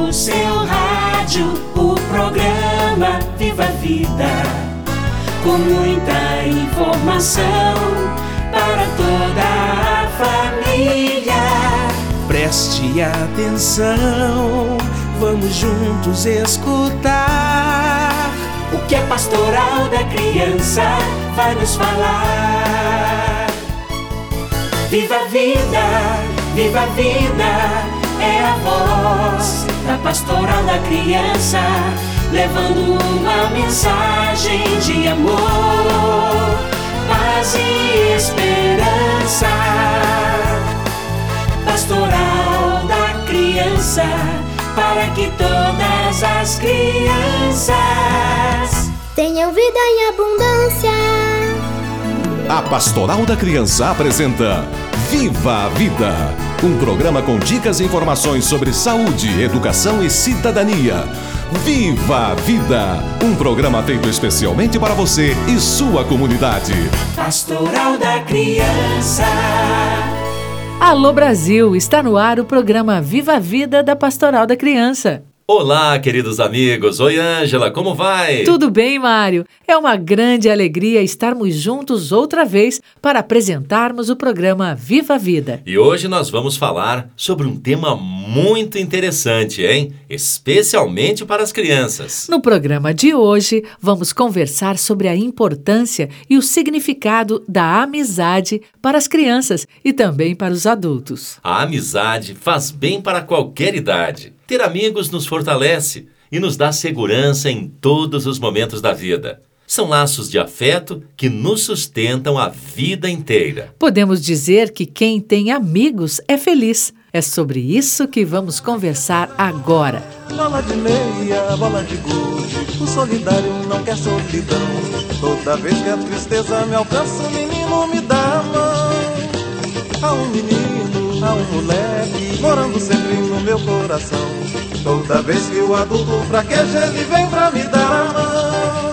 no seu rádio o programa Viva a Vida, com muita informação para toda a família. Preste atenção, vamos juntos escutar o que a Pastoral da Criança vai nos falar. Viva a vida, viva a vida, é a voz da Pastoral da Criança, levando uma mensagem de amor, paz e esperança. Pastoral da Criança, para que todas as crianças tenham vida em abundância. A Pastoral da Criança apresenta Viva a Vida, um programa com dicas e informações sobre saúde, educação e cidadania. Viva a Vida, um programa feito especialmente para você e sua comunidade. Pastoral da Criança. Alô Brasil, está no ar o programa Viva a Vida da Pastoral da Criança. Olá, queridos amigos. Oi, Ângela, como vai? Tudo bem, Mário? É uma grande alegria estarmos juntos outra vez para apresentarmos o programa Viva a Vida. E hoje nós vamos falar sobre um tema muito interessante, hein? Especialmente para as crianças. No programa de hoje, vamos conversar sobre a importância e o significado da amizade para as crianças e também para os adultos. A amizade faz bem para qualquer idade. Ter amigos nos fortalece e nos dá segurança em todos os momentos da vida. São laços de afeto que nos sustentam a vida inteira. Podemos dizer que quem tem amigos é feliz. É sobre isso que vamos conversar agora. Bola de meia, bola de gude, o solidário não quer solidão. Toda vez que a tristeza me alcança, o menino me dá a mão. Há um menino, há um moleque, morando sempre no meu coração. Toda vez que o adulto fraqueja, ele vem pra me dar a mão.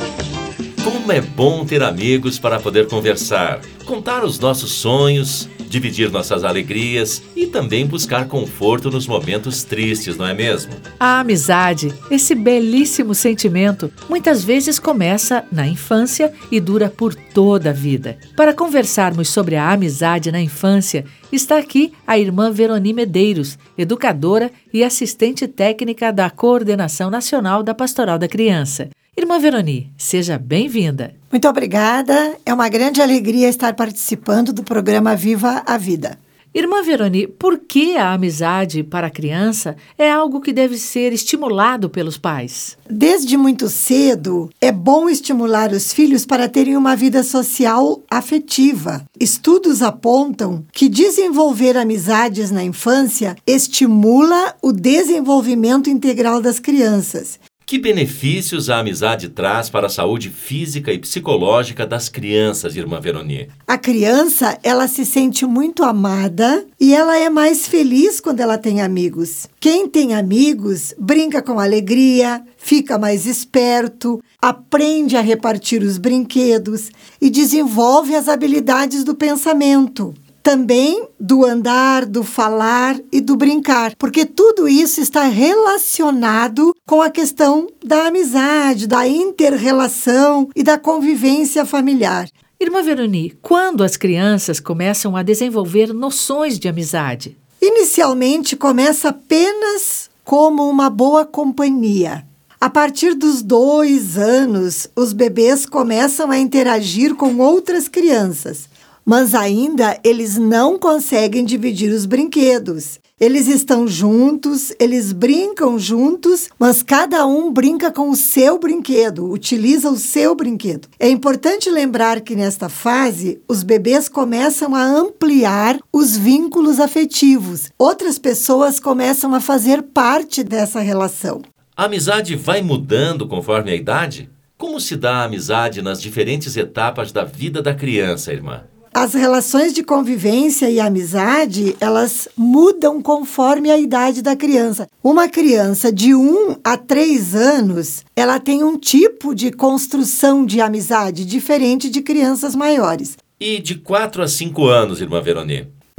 Como é bom ter amigos para poder conversar, contar os nossos sonhos, dividir nossas alegrias e também buscar conforto nos momentos tristes, não é mesmo? A amizade, esse belíssimo sentimento, muitas vezes começa na infância e dura por toda a vida. Para conversarmos sobre a amizade na infância, está aqui a irmã Veroni Medeiros, educadora e assistente técnica da Coordenação Nacional da Pastoral da Criança. Irmã Veroni, seja bem-vinda. Muito obrigada. É uma grande alegria estar participando do programa Viva a Vida. Irmã Veroni, por que a amizade para a criança é algo que deve ser estimulado pelos pais? Desde muito cedo, é bom estimular os filhos para terem uma vida social afetiva. Estudos apontam que desenvolver amizades na infância estimula o desenvolvimento integral das crianças. Que benefícios a amizade traz para a saúde física e psicológica das crianças, irmã Veroni? A criança, ela se sente muito amada e ela é mais feliz quando ela tem amigos. Quem tem amigos brinca com alegria, fica mais esperto, aprende a repartir os brinquedos e desenvolve as habilidades do pensamento. Também do andar, do falar e do brincar, porque tudo isso está relacionado com a questão da amizade, da inter-relação e da convivência familiar. Irmã Veroni, quando as crianças começam a desenvolver noções de amizade? Inicialmente começa apenas como uma boa companhia. A partir dos 2 anos, os bebês começam a interagir com outras crianças. Mas ainda eles não conseguem dividir os brinquedos. Eles estão juntos, eles brincam juntos, mas cada um brinca com o seu brinquedo, utiliza o seu brinquedo. É importante lembrar que nesta fase, os bebês começam a ampliar os vínculos afetivos. Outras pessoas começam a fazer parte dessa relação. A amizade vai mudando conforme a idade? Como se dá a amizade nas diferentes etapas da vida da criança, irmã? As relações de convivência e amizade, elas mudam conforme a idade da criança. Uma criança de 1 a 3 anos, ela tem um tipo de construção de amizade diferente de crianças maiores. E de 4 a 5 anos, irmã Veroni?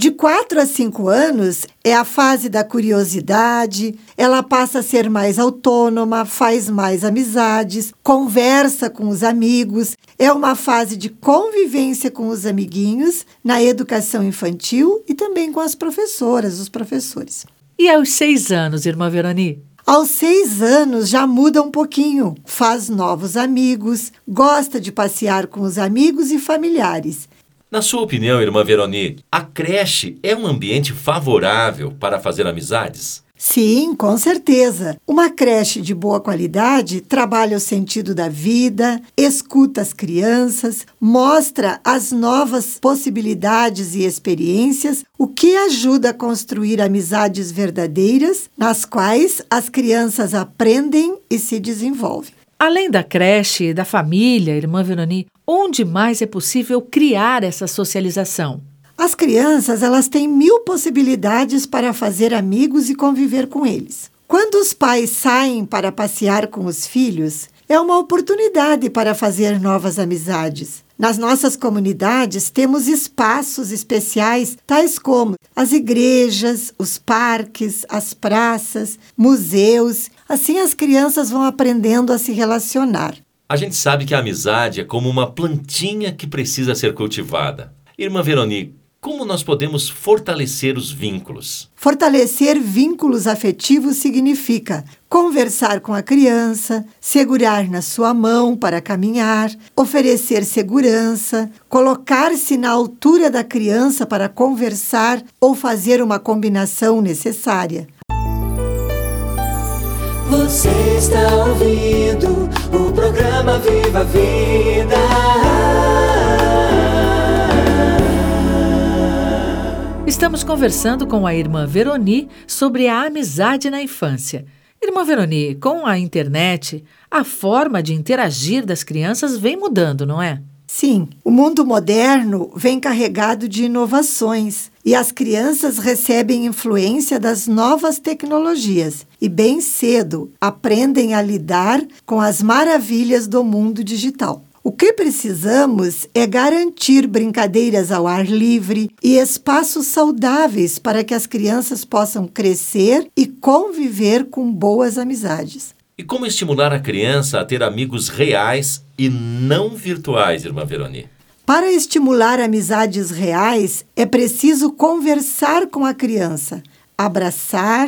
De 4 a 5 anos é a fase da curiosidade, ela passa a ser mais autônoma, faz mais amizades, conversa com os amigos, é uma fase de convivência com os amiguinhos na educação infantil e também com as professoras, os professores. E aos 6 anos, irmã Veroni? Aos 6 anos já muda um pouquinho, faz novos amigos, gosta de passear com os amigos e familiares. Na sua opinião, irmã Veroni, a creche é um ambiente favorável para fazer amizades? Sim, com certeza. Uma creche de boa qualidade trabalha o sentido da vida, escuta as crianças, mostra as novas possibilidades e experiências, o que ajuda a construir amizades verdadeiras, nas quais as crianças aprendem e se desenvolvem. Além da creche e da família, irmã Veroni, onde mais é possível criar essa socialização? As crianças, elas têm 1000 possibilidades para fazer amigos e conviver com eles. Quando os pais saem para passear com os filhos, é uma oportunidade para fazer novas amizades. Nas nossas comunidades, temos espaços especiais, tais como as igrejas, os parques, as praças, museus. Assim, as crianças vão aprendendo a se relacionar. A gente sabe que a amizade é como uma plantinha que precisa ser cultivada. Irmã Veroni, como nós podemos fortalecer os vínculos? Fortalecer vínculos afetivos significa conversar com a criança, segurar na sua mão para caminhar, oferecer segurança, colocar-se na altura da criança para conversar ou fazer uma combinação necessária. Você está ouvindo o programa Viva a Vida. Estamos conversando com a irmã Veroni sobre a amizade na infância. Irmã Veroni, com a internet, a forma de interagir das crianças vem mudando, não é? Sim, o mundo moderno vem carregado de inovações e as crianças recebem influência das novas tecnologias e bem cedo aprendem a lidar com as maravilhas do mundo digital. O que precisamos é garantir brincadeiras ao ar livre e espaços saudáveis para que as crianças possam crescer e conviver com boas amizades. E como estimular a criança a ter amigos reais e não virtuais, irmã Veroni? Para estimular amizades reais, é preciso conversar com a criança, abraçar,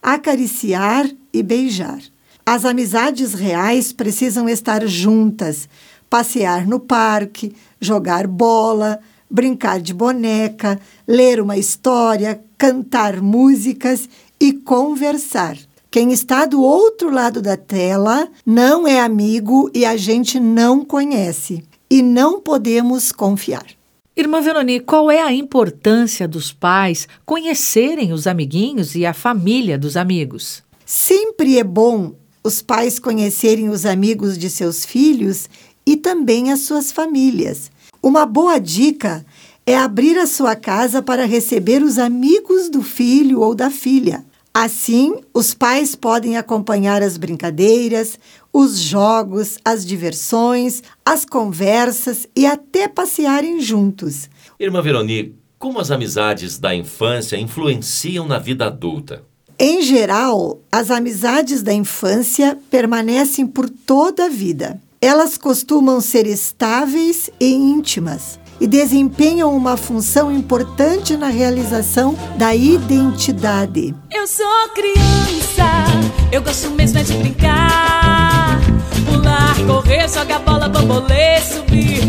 acariciar e beijar. As amizades reais precisam estar juntas, passear no parque, jogar bola, brincar de boneca, ler uma história, cantar músicas e conversar. Quem está do outro lado da tela não é amigo e a gente não conhece. E não podemos confiar. Irmã Veroni, qual é a importância dos pais conhecerem os amiguinhos e a família dos amigos? Sempre é bom os pais conhecerem os amigos de seus filhos e também as suas famílias. Uma boa dica é abrir a sua casa para receber os amigos do filho ou da filha. Assim, os pais podem acompanhar as brincadeiras, os jogos, as diversões, as conversas e até passearem juntos. Irmã Veroni, como as amizades da infância influenciam na vida adulta? Em geral, as amizades da infância permanecem por toda a vida. Elas costumam ser estáveis e íntimas e desempenham uma função importante na realização da identidade. Eu sou criança, eu gosto mesmo é de brincar, pular, correr, jogar bola, bambolê, subir,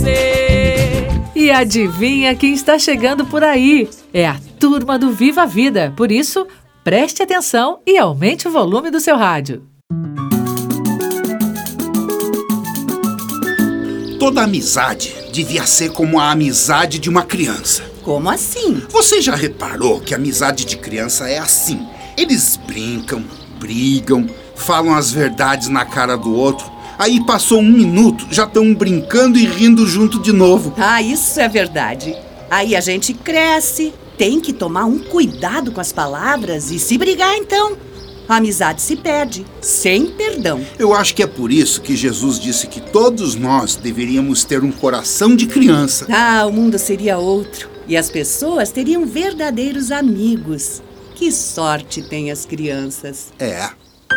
descer. E adivinha quem está chegando por aí? É a turma do Viva a Vida. Por isso, preste atenção e aumente o volume do seu rádio. Toda amizade devia ser como a amizade de uma criança. Como assim? Você já reparou que a amizade de criança é assim? Eles brincam, brigam, falam as verdades na cara do outro. Aí passou 1 minuto, já estão brincando e rindo junto de novo. Ah, isso é verdade. Aí a gente cresce, tem que tomar um cuidado com as palavras e se brigar então. A amizade se perde, sem perdão. Eu acho que é por isso que Jesus disse que todos nós deveríamos ter um coração de criança. Ah, o mundo seria outro. e as pessoas teriam verdadeiros amigos. Que sorte têm as crianças. É.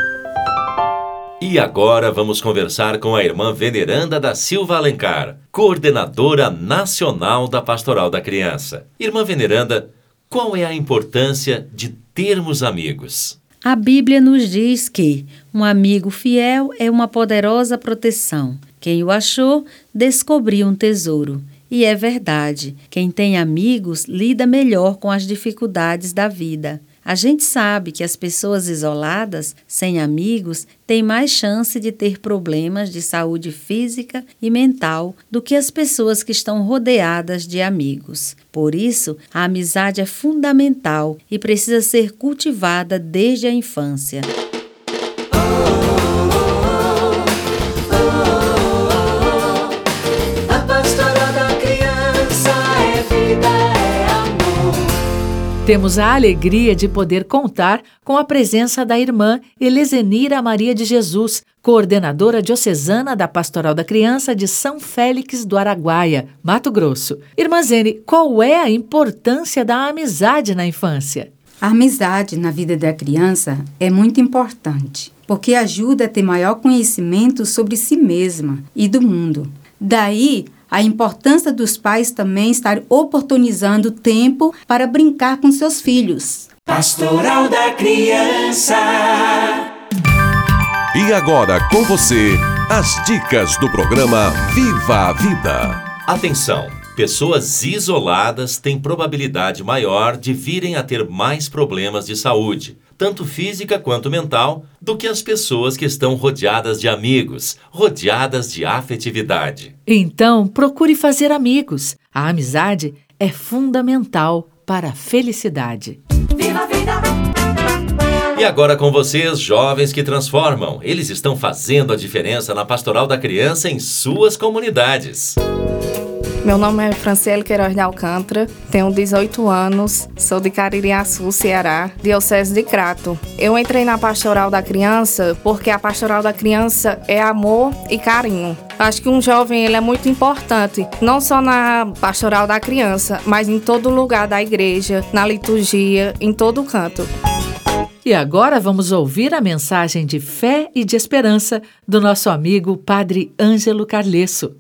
E agora vamos conversar com a irmã Veneranda da Silva Alencar, coordenadora nacional da Pastoral da Criança. Irmã Veneranda, qual é a importância de termos amigos? A Bíblia nos diz que um amigo fiel é uma poderosa proteção. Quem o achou, descobriu um tesouro. E é verdade, quem tem amigos lida melhor com as dificuldades da vida. A gente sabe que as pessoas isoladas, sem amigos, têm mais chance de ter problemas de saúde física e mental do que as pessoas que estão rodeadas de amigos. Por isso, a amizade é fundamental e precisa ser cultivada desde a infância. A Pastoral da Criança é vida, é amor. Temos a alegria de poder contar com a presença da irmã Elezenira Maria de Jesus, coordenadora diocesana da Pastoral da Criança de São Félix do Araguaia, Mato Grosso. Irmã Zene, qual é a importância da amizade na infância? A amizade na vida da criança é muito importante, porque ajuda a ter maior conhecimento sobre si mesma e do mundo. Daí, a importância dos pais também estar oportunizando tempo para brincar com seus filhos. Pastoral da Criança. E agora com você, as dicas do programa Viva a Vida. Atenção! Pessoas isoladas têm probabilidade maior de virem a ter mais problemas de saúde, tanto física quanto mental, do que as pessoas que estão rodeadas de amigos, rodeadas de afetividade. Então, procure fazer amigos. A amizade é fundamental para a felicidade. Viva a vida! E agora com vocês, jovens que transformam. Eles estão fazendo a diferença na Pastoral da Criança em suas comunidades. Meu nome é Franciele Queiroz de Alcântara, tenho 18 anos, sou de Caririaçu, Ceará, diocese de Crato. Eu entrei na Pastoral da Criança porque a Pastoral da Criança é amor e carinho. Acho que um jovem ele é muito importante, não só na Pastoral da Criança, mas em todo lugar da igreja, na liturgia, em todo canto. E agora vamos ouvir a mensagem de fé e de esperança do nosso amigo Padre Ângelo Carlesso.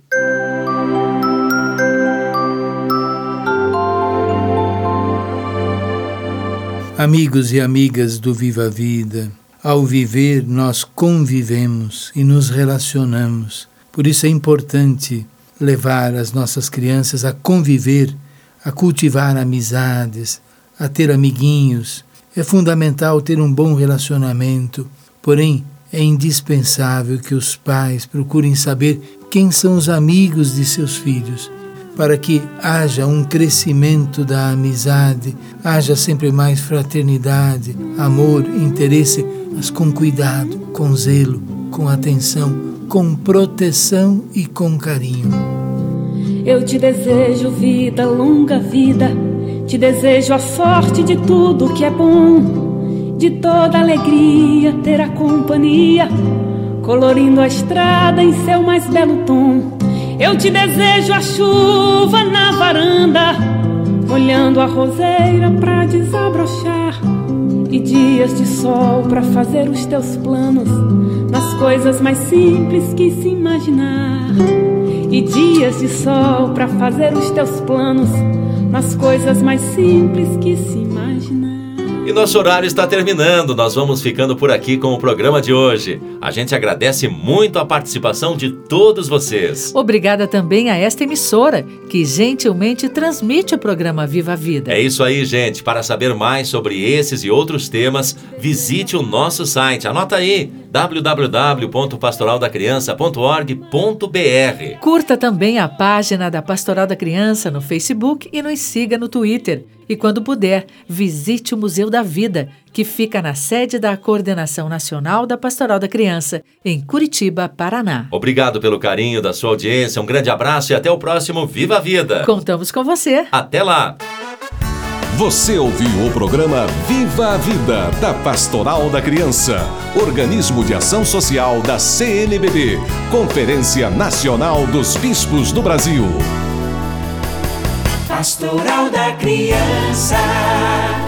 Amigos e amigas do Viva a Vida, ao viver nós convivemos e nos relacionamos. Por isso é importante levar as nossas crianças a conviver, a cultivar amizades, a ter amiguinhos. É fundamental ter um bom relacionamento, porém é indispensável que os pais procurem saber quem são os amigos de seus filhos, para que haja um crescimento da amizade, haja sempre mais fraternidade, amor, interesse, mas com cuidado, com zelo, com atenção, com proteção e com carinho. Eu te desejo vida, longa vida, te desejo a sorte de tudo que é bom, de toda alegria ter a companhia, colorindo a estrada em seu mais belo tom. Eu te desejo a chuva na varanda, molhando a roseira pra desabrochar, e dias de sol pra fazer os teus planos nas coisas mais simples que se imaginar. E dias de sol pra fazer os teus planos nas coisas mais simples que se imaginar. E nosso horário está terminando, nós vamos ficando por aqui com o programa de hoje. A gente agradece muito a participação de todos vocês. Obrigada também a esta emissora, que gentilmente transmite o programa Viva a Vida. É isso aí, gente. Para saber mais sobre esses e outros temas, visite o nosso site. Anota aí, www.pastoraldacriança.org.br. Curta também a página da Pastoral da Criança no Facebook e nos siga no Twitter. E quando puder, visite o Museu da Vida, que fica na sede da Coordenação Nacional da Pastoral da Criança, em Curitiba, Paraná. Obrigado pelo carinho da sua audiência, um grande abraço e até o próximo Viva a Vida. Contamos com você. Até lá. Você ouviu o programa Viva a Vida, da Pastoral da Criança, organismo de ação social da CNBB, Conferência Nacional dos Bispos do Brasil. Pastoral da Criança.